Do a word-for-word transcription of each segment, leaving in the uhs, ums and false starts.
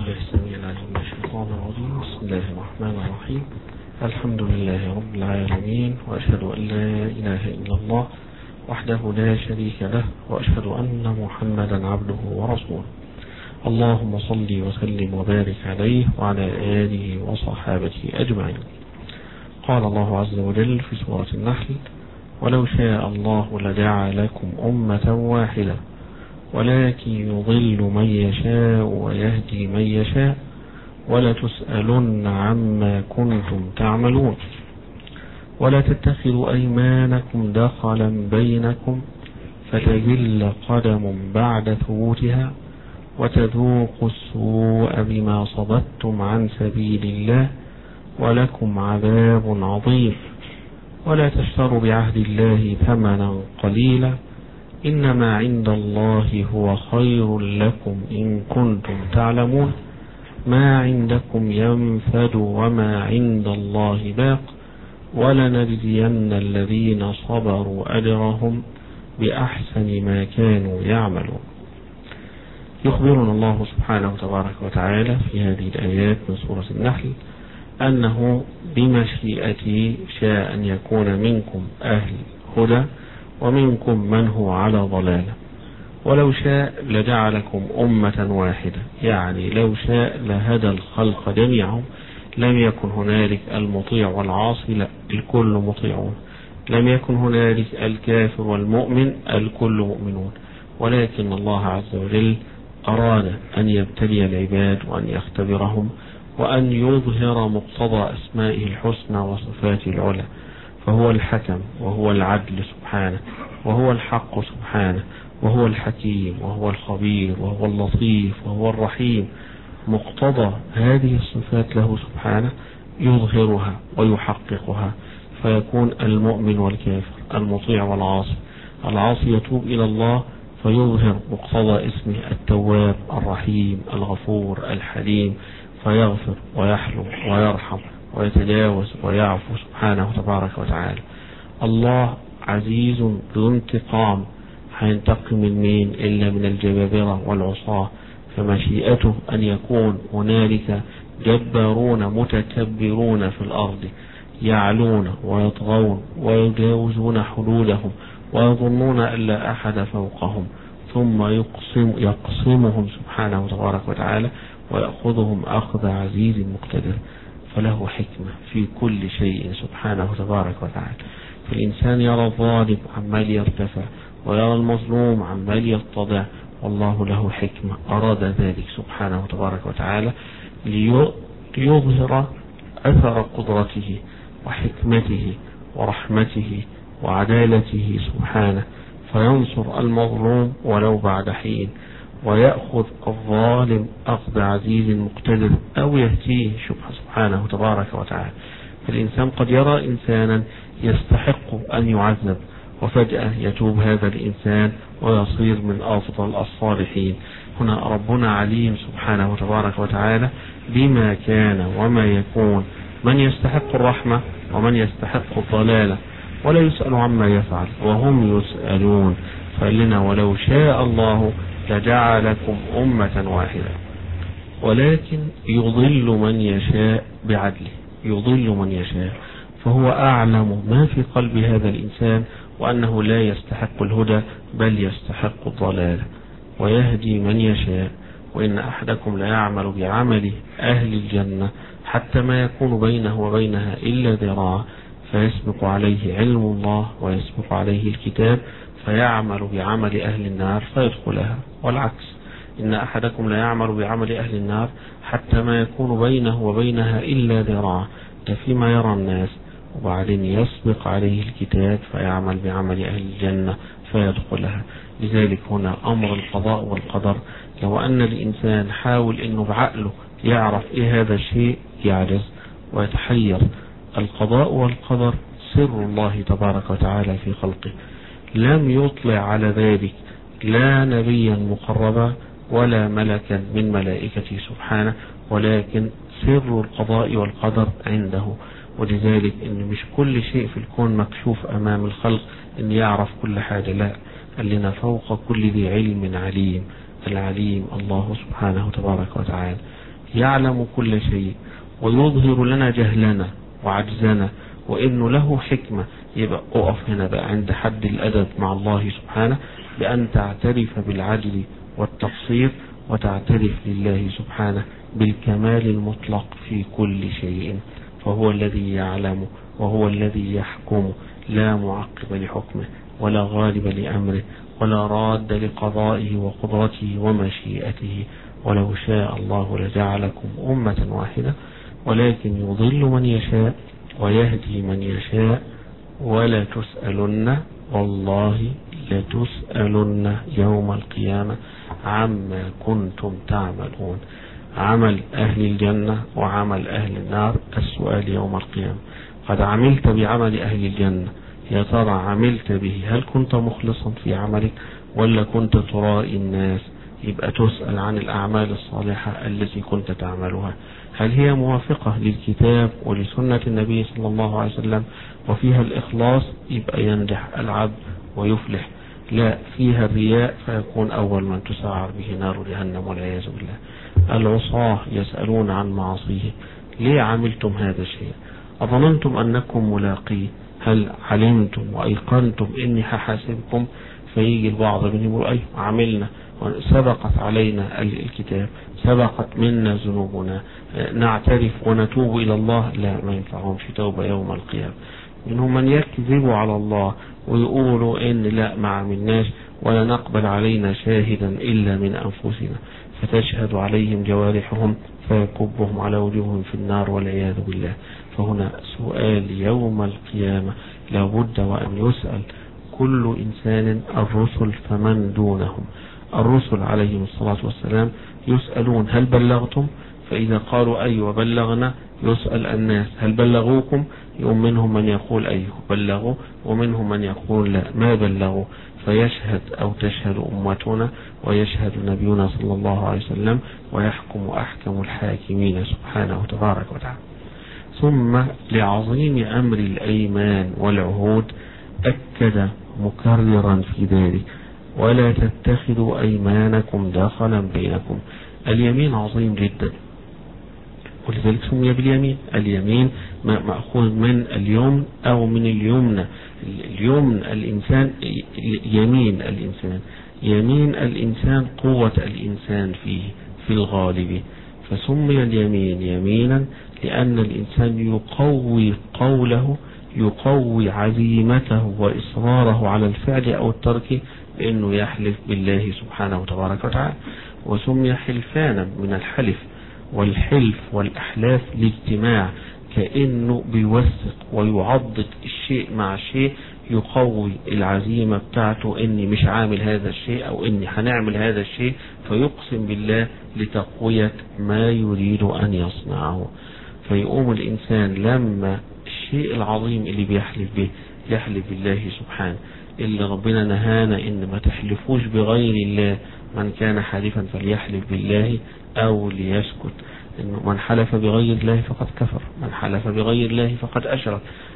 بالله السميع العليم من الشيطان الرجيم. بسم الله الرحمن الرحيم. الحمد لله رب العالمين، وأشهد أن لا إله إلا الله وحده لا شريك له، وأشهد أن محمدا عبده ورسوله. اللهم صل وسلم وبارك عليه وعلى آله وصحابته أجمعين. قال الله عز وجل في سورة النحل: ولو شاء الله لجعلكم أمة واحدة ولكن يضل من يشاء ويهدي من يشاء ولتسألن عما كنتم تعملون. ولا تتخذوا أيمانكم دخلا بينكم فتزل قدم بعد ثبوتها وتذوقوا السوء بما صددتم عن سبيل الله ولكم عذاب عظيم. ولا تشتروا بعهد الله ثمنا قليلا إنما عند الله هو خير لكم إن كنتم تعلمون. ما عندكم ينفد وما عند الله باق ولنجزين الذين صبروا أجرهم بأحسن ما كانوا يعملون. يخبرنا الله سبحانه تبارك وتعالى في هذه الآيات من سورة النحل أنه بمشيئته شاء أن يكون منكم أهل هدى ومنكم من هو على ضلالة. ولو شاء لجعلكم أمة واحدة، يعني لو شاء لهدى الخلق جميعهم، لم يكن هنالك المطيع والعاصي، لا، الكل مطيعون. لم يكن هنالك الكافر والمؤمن، الكل مؤمنون. ولكن الله عز وجل أراد أن يبتلي العباد وأن يختبرهم وأن يظهر مقتضى أسمائه الحسنى وصفاته العلى، فهو الحكم وهو العدل سبحانه، وهو الحق سبحانه، وهو الحكيم وهو الخبير وهو اللطيف وهو الرحيم. مقتضى هذه الصفات له سبحانه يظهرها ويحققها، فيكون المؤمن والكافر، المطيع والعاصي. العاصي يتوب إلى الله فيظهر مقتضى اسمه التواب الرحيم الغفور الحليم، فيغفر ويحلم ويرحم ويتجاوز ويعفو سبحانه تبارك وتعالى. الله عزيز ذو انتقام، هينتقم من مين إلا من الجبابرة والعصاة. فمشيئته أن يكون هنالك جبارون متكبرون في الأرض يعلون ويطغون ويجاوزون حدودهم ويظنون أن لا أحد فوقهم، ثم يقسم يقسمهم سبحانه تبارك وتعالى ويأخذهم أخذ عزيز مقتدر. فله حكمة في كل شيء سبحانه تبارك وتعالى. فالإنسان يرى الظالم عمال يرتفع ويرى المظلوم عمال يتضع، والله له حكمة أراد ذلك سبحانه تبارك وتعالى ليظهر أثر قدرته وحكمته ورحمته وعدالته سبحانه، فينصر المظلوم ولو بعد حين، ويأخذ الظالم أخذ عزيز مقتدر، أو يهديه سبحانه تبارك وتعالى. فالإنسان قد يرى إنسانا يستحق أن يعذب، وفجأة يتوب هذا الإنسان ويصير من أفضل الصالحين. هنا ربنا عليم سبحانه تبارك وتعالى بما كان وما يكون، من يستحق الرحمة ومن يستحق الضلالة، ولا يسأل عما يفعل وهم يسألون. فقال لنا: ولو شاء الله لجعلكم أمة واحدة ولكن يضل من يشاء بعدله. يضل من يشاء، فهو أعلم ما في قلب هذا الإنسان، وأنه لا يستحق الهدى بل يستحق الضلال، ويهدي من يشاء. وإن أحدكم لا يعمل بعمل أهل الجنة حتى ما يكون بينه وبينها إلا ذراع، فيسبق عليه علم الله ويسبق عليه الكتاب فيعمل بعمل أهل النار فيدخلها. والعكس، إن أحدكم لا يعمل بعمل أهل النار حتى ما يكون بينه وبينها إلا ذراع، ده فيما يرى الناس، وبعدين يسبق عليه الكتاب فيعمل بعمل أهل الجنة فيدخلها. لذلك هنا أمر القضاء والقدر، لو أن الإنسان حاول أنه بعقله يعرف إيه هذا الشيء يعجز ويتحير. القضاء والقدر سر الله تبارك وتعالى في خلقه، لم يطلع على ذلك لا نبيا مقربا ولا ملكا من ملائكته سبحانه، ولكن سر القضاء والقدر عنده. ولذلك ان مش كل شيء في الكون مكشوف امام الخلق ان يعرف كل حاجة، لا، قال لنا: فوق كل ذي علم عليم. العليم الله سبحانه تبارك وتعالى. يعلم كل شيء ويظهر لنا جهلنا وعجزنا وإنه له حكمة، يبقى أقف هنا بقى عند حد الأدب مع الله سبحانه بأن تعترف بالعجز والتقصير وتعترف لله سبحانه بالكمال المطلق في كل شيء، فهو الذي يعلم وهو الذي يحكم، لا معقب لحكمه ولا غالب لأمره ولا راد لقضائه وقدرته ومشيئته. ولو شاء الله لجعلكم أمة واحدة ولكن يضل من يشاء ويهدي من يشاء ولا تسألن والله لتسألن يوم القيامة عما كنتم تعملون. عمل أهل الجنة وعمل أهل النار السؤال يوم القيامة. قد عملت بعمل أهل الجنة، يا ترى عملت به؟ هل كنت مخلصا في عملك ولا كنت ترائي الناس؟ يبقى تسأل عن الأعمال الصالحة التي كنت تعملها، هل هي موافقة للكتاب ولسنة النبي صلى الله عليه وسلم وفيها الإخلاص؟ يبقى ينجح العبد ويفلح. لا فيها الرياء فيكون أول من تسعر به نار جهنم والعياذ بالله. العصاة يسألون عن معاصيه، ليه عملتم هذا الشيء؟ أظننتم أنكم ملاقيه؟ هل علمتم وأيقنتم إني هحاسبكم؟ فيجي البعض منهم يقول أيوه عملنا، سبقت علينا الكتاب، سبقت منا ذنوبنا، نعترف ونتوب إلى الله. لا، ما ينفعهمش توبة يوم القيامة. منهم من يكذب على الله ويقولوا إن لا ما عملناش ولا نقبل علينا شاهدا إلا من أنفسنا، فتشهد عليهم جوارحهم فيكبهم على وجوههم في النار والعياذ بالله. فهنا سؤال يوم القيامة لابد وأن يسأل كل إنسان. الرسل فمن دونهم، الرسل عليهم الصلاة والسلام يسألون هل بلغتم؟ فإذا قالوا أيوة بلغنا يسأل الناس هل بلغوكم؟ يوم منهم من يقول أيوه بلغوا ومنهم من يقول لا ما بلغوا، فيشهد أو تشهد أمتنا ويشهد نبينا صلى الله عليه وسلم ويحكم أحكم الحاكمين سبحانه تبارك وتعالى. ثم لعظيم أمر الأيمان والعهود أكد مكررا في ذلك ولا تتخذوا أيمانكم دخلا بينكم. اليمين عظيم جدا ولذلك سمي باليمين. اليمين مأخوذ من اليمن أو من اليمنى. اليمن الإنسان، يمين الإنسان، يمين الإنسان قوة الإنسان فيه في الغالب، فسمي اليمين يمينا لأن الإنسان يقوي قوله، يقوي عزيمته وإصراره على الفعل أو الترك بأنه يحلف بالله سبحانه وتبارك وتعالى. وسمي حلفانا من الحلف، والحلف والأحلاف الاجتماع كأنه بيوثق ويعضد الشيء مع الشيء، يقوي العزيمة بتاعته إني مش عامل هذا الشيء أو إني هنعمل هذا الشيء، فيقسم بالله لتقوية ما يريد أن يصنعه. فيقوم الإنسان لما الشيء العظيم اللي بيحلف به يحلف بالله سبحانه، اللي ربنا نهانا إن ما تحلفوش بغير الله، من كان حالفا فليحلف بالله أو ليسكت. إنه من حلف بغير الله فقد كفر، من حلف بغير الله فقد أشرك.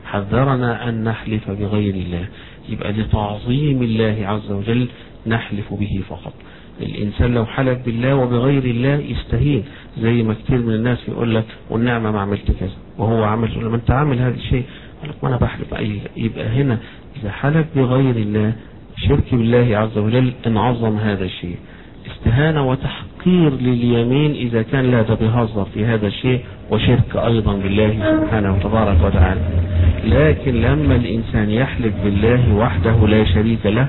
حذرنا أن نحلف بغير الله، يبقى لتعظيم الله عز وجل نحلف به فقط. الإنسان لو حلف بالله وبغير الله يستهين، زي ما كتير من الناس يقول لك والنعمة ما عملت كذا وهو عمل، تقول له ما أنت عامل هذا الشيء، قال لك ما أنا بحلف أي. يبقى هنا إذا حلف بغير الله شرك بالله عز وجل انعظم هذا الشيء، استهانة وتحقير لليمين إذا كان لا ده بيهزر في هذا الشيء، وشرك أيضا بالله سبحانه وتبارك وتعالى. لكن لما الإنسان يحلف بالله وحده لا شريك له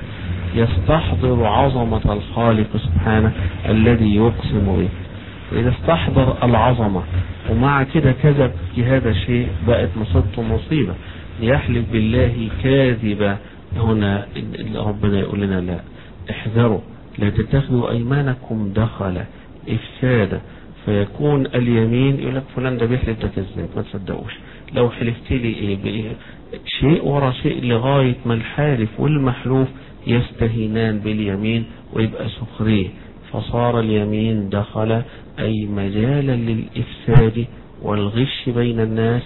يستحضر عظمة الخالق سبحانه الذي يقسم به. إذا استحضر العظمة ومع كده كذب في هذا الشيء بقت مصيبته مصيبة. يحلف بالله كاذبا، هنا ربنا يقول لنا لا، احذروا لا تتخذوا أيمانكم دخلا إفسادا، فيكون اليمين يقول لك فلان ده بيحلف ده كذاب ما تصدقوش، لو حلفت لي إيه بإيه شيء ورا شيء لغاية ما الحالف والمحلوف يستهينان باليمين ويبقى سخريه، فصار اليمين دخل أي مجالا للإفساد والغش بين الناس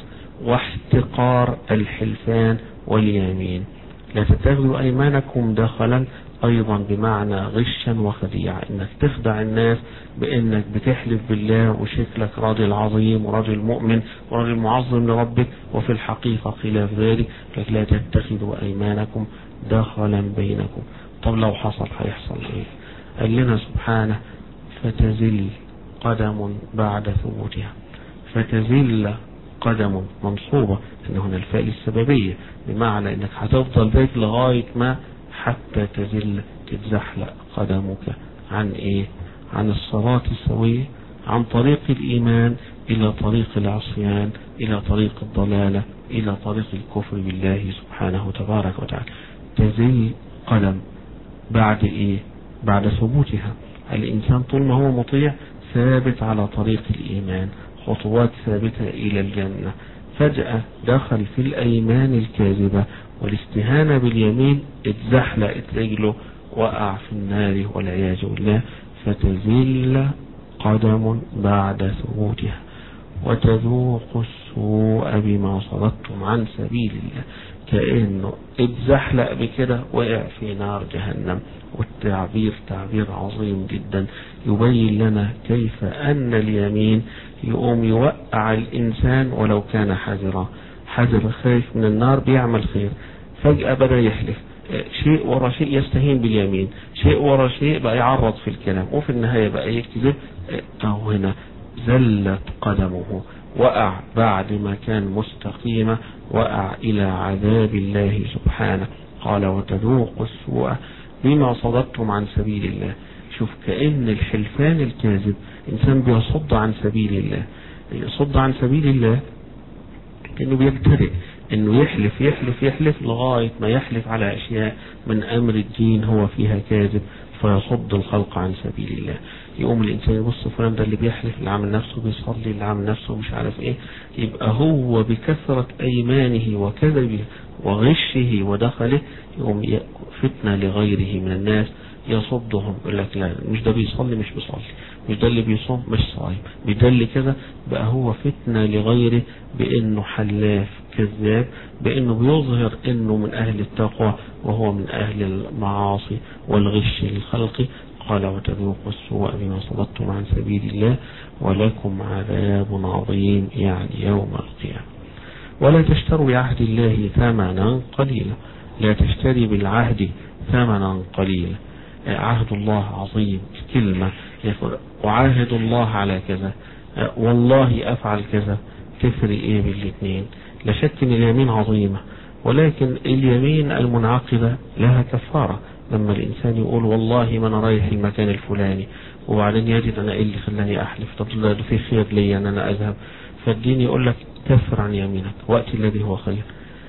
واحتقار الحلفان واليمين. لا تتخذوا أيمانكم دخلا أيضا بمعنى غشا وخديعة، إنك تخدع الناس بإنك بتحلف بالله وشكلك راجل عظيم وراجل مؤمن وراجل معظم لربك، وفي الحقيقة خلاف ذلك. لا تتخذوا أيمانكم دخلا بينكم. طب لو حصل هيحصل إيه؟ قال لنا سبحانه فتزل قدم بعد ثبوتها. فتزل قدم منصوبة، إن هنا الفاء السببية، بمعنى إنك هتفضل ذلك لغاية ما حتى تزل تتزحلق قدمك عن إيه؟ عن الصراط السوية، عن طريق الإيمان إلى طريق العصيان، إلى طريق الضلالة، إلى طريق الكفر بالله سبحانه تبارك وتعالى. تزل قدم بعد إيه؟ بعد ثبوتها. الإنسان طول ما هو مطيع ثابت على طريق الإيمان، خطوات ثابتة إلى الجنة، فجأة دخل في الأيمان الكاذبة والاستهانة باليمين، اتزحلقت رجله وقع في النار والعياذ بالله. فتزل قدم بعد ثبوتها وتذوق السوء بما صددتم عن سبيل الله. كأنه اتزحلق بكده وقع في نار جهنم. والتعبير تعبير عظيم جدا يبين لنا كيف أن اليمين يقوم يوقع الإنسان ولو كان حذرا، حذر خايف من النار بيعمل خير، فجأة بدأ يحلف شيء ورا شيء، يستهين باليمين، شيء ورا شيء بقى يعرض في الكلام، وفي النهاية بقى يكذب. أو هنا زلت قدمه، وقع بعد ما كان مستقيمة، وقع إلى عذاب الله سبحانه. قال وتذوق السوء بما صددتم عن سبيل الله. شوف كأن الحلفان الكاذب إنسان بيصد عن سبيل الله، يصد عن سبيل الله كأنه بيجترئ إنه يحلف يحلف يحلف لغاية ما يحلف على أشياء من أمر الدين هو فيها كاذب، فيصد الخلق عن سبيل الله. يقوم الإنسان يبص فلان ده اللي بيحلف، اللي عامل نفسه بيصلي، اللي عامل نفسه مش عارف إيه، يبقى هو بكثرة أيمانه وكذبه وغشه ودخله يقوم فتنة لغيره من الناس، يصدهم. يقول لك لا مش ده بيصلي مش بيصلي، مش ده اللي بيصوم مش صايم، مش ده اللي كذا. بقى هو فتنة لغيره بأنه حلاف كذاب، بأنه بيظهر أنه من أهل التقوى وهو من أهل المعاصي والغش للخلق. قال وتذوقوا السوء بما صددتم عن سبيل الله ولكم عذاب عظيم، يعني يوم القيامة. ولا تشتروا بعهد الله ثمنا قليلا. لا تشتري بالعهد ثمنا قليلا. عهد الله عظيم، كلمة يقول أعاهد الله على كذا، والله أفعل كذا، تفرق إيه بالاثنين؟ لا شك أن اليمين عظيمة، ولكن اليمين المنعقدة لها كفارة. لما الإنسان يقول والله ما أنا رايح المكان الفلاني، وبعدين يجد أنا إيه اللي خلاني أحلف، طب ده في خير لي أن أنا أذهب، فالدين يقول لك كفر عن يمينك وقت الذي هو خير.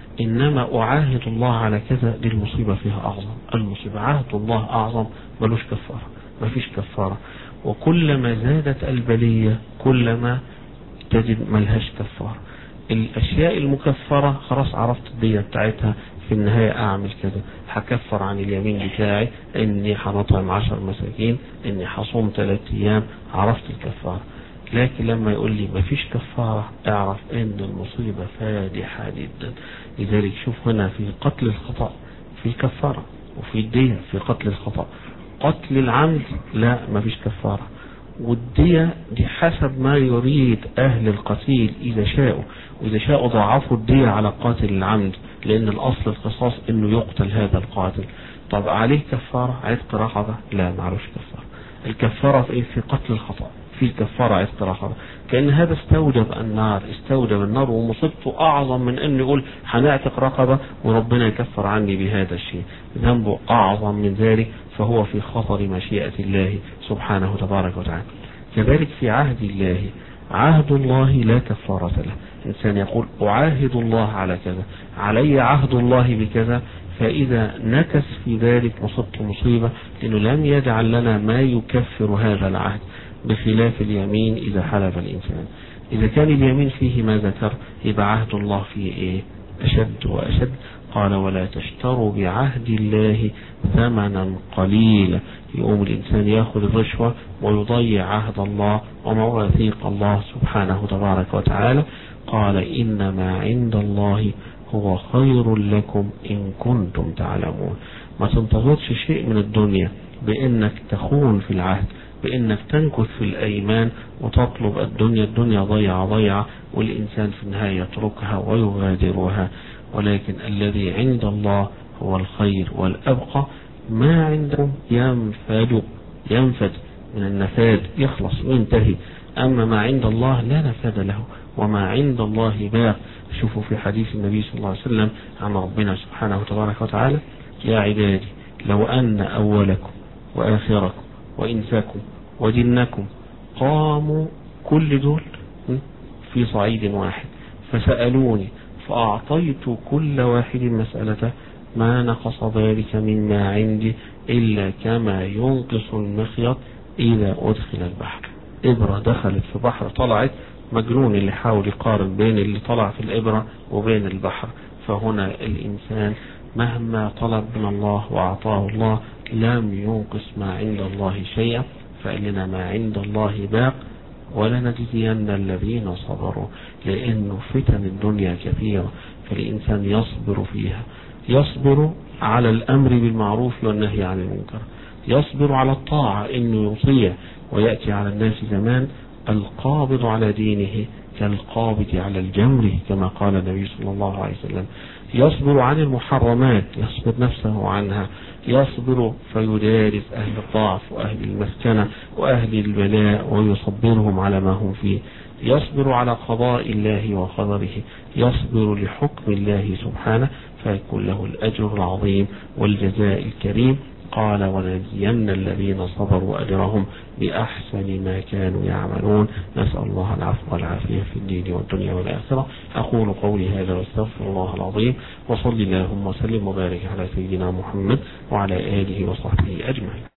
إنما أعاهد الله على كذا، دي المصيبة فيها أعظم. المصيبة عهد الله أعظم ملوش كفارة، ما فيش كفارة. وكلما زادت البلية كلما تجد ملهاش كفارة. الأشياء المكفرة خلاص عرفت الدية بتاعتها، في النهاية أعمل كذا، هكفر عن اليمين بتاعي إني هنطعم عشر مساكين، إني هصوم ثلاث أيام، عرفت الكفارة. لكن لما يقول لي ما فيش كفارة، اعرف ان المصيبة فادحة جدا. لذلك شوف هنا في قتل الخطأ في كفارة، وفي الدية في قتل الخطأ. قتل العمد لا ما فيش كفارة، والدية دي حسب ما يريد أهل القتيل إذا شاءوا، وإذا شاءوا ضاعفوا الدية على قاتل العمد، لأن الأصل القصاص إنه يقتل هذا القاتل. طب عليه كفارة عتق رقبة؟ لا معلوش كفارة. الكفارة في إيه؟ في قتل الخطأ في كفارة عتق رقبة. كأن هذا استوجب النار، استوجب النار، ومصيبته أعظم من أن يقول هنعتق رقبة وربنا يكفر عني بهذا الشيء، ذنبه أعظم من ذلك، فهو في خطر مشيئة الله سبحانه تبارك وتعالى. كذلك في عهد الله، عهد الله لا كفارة له. إنسان يقول أعاهد الله على كذا، علي عهد الله بكذا، فإذا نكس في ذلك مصيبته مصيبة، لأنه لم يجعل لنا ما يكفر هذا العهد، بخلاف اليمين إذا حلف الإنسان. إذا كان اليمين فيه ما ذكر، يبقى عهد الله فيه إيه؟ أشد وأشد. قال ولا تشتروا بعهد الله ثمنا قليلا. يقوم الإنسان يأخذ الرشوة ويضيع عهد الله ومواثيق الله سبحانه تبارك وتعالى. قال إنما عند الله هو خير لكم إن كنتم تعلمون. ما تنتظرش شيء من الدنيا بأنك تخون في العهد، بأنك تنكث في الأيمان وتطلب الدنيا. الدنيا ضيعة ضيعة، والإنسان في النهاية يتركها ويغادرها، ولكن الذي عند الله هو الخير والأبقى. ما عندهم ينفد ينفد من النفاد، يخلص وينتهي. أما ما عند الله لا نفاد له، وما عند الله باق. شوفوا في حديث النبي صلى الله عليه وسلم عن ربنا سبحانه وتبارك وتعالى: يا عبادي لو أن أولكم وآخركم وإنساكم وجنكم قاموا كل دول في صعيد واحد فسألوني فأعطيت كل واحد مسألته ما نقص ذلك مما عندي إلا كما ينقص المخيط إذا أدخل البحر. إبرة دخلت في بحر طلعت، مجنون اللي حاول يقارن بين اللي طلع في الإبرة وبين البحر. فهنا الإنسان مهما طلب من الله وأعطاه الله لم ينقص ما عند الله شيئا. فقال لنا: ما عند الله باق ولنجزين الذين صبروا. لأنه فتن الدنيا كثيرة، فالإنسان يصبر فيها، يصبر على الأمر بالمعروف والنهي عن المنكر، يصبر على الطاعة إنه يطيع. ويأتي على الناس زمان القابض على دينه كالقابض على الجمر، كما قال النبي صلى الله عليه وسلم. يصبر عن المحرمات، يصبر نفسه عنها، يصبر فيدارس أهل الضعف وأهل المسكنة وأهل البلاء ويصبرهم على ما هم فيه. يصبر على قضاء الله وقدره، يصبر لحكم الله سبحانه، فيكون له الأجر العظيم والجزاء الكريم. قال: ونجزين الذين صبروا أجرهم بأحسن ما كانوا يعملون. نسأل الله العفو والعافية في الدين والدنيا والآخرة. أقول قولي هذا واستغفر الله العظيم، وصل اللهم وسلم وبارك على سيدنا محمد وعلى آله وصحبه أجمعين.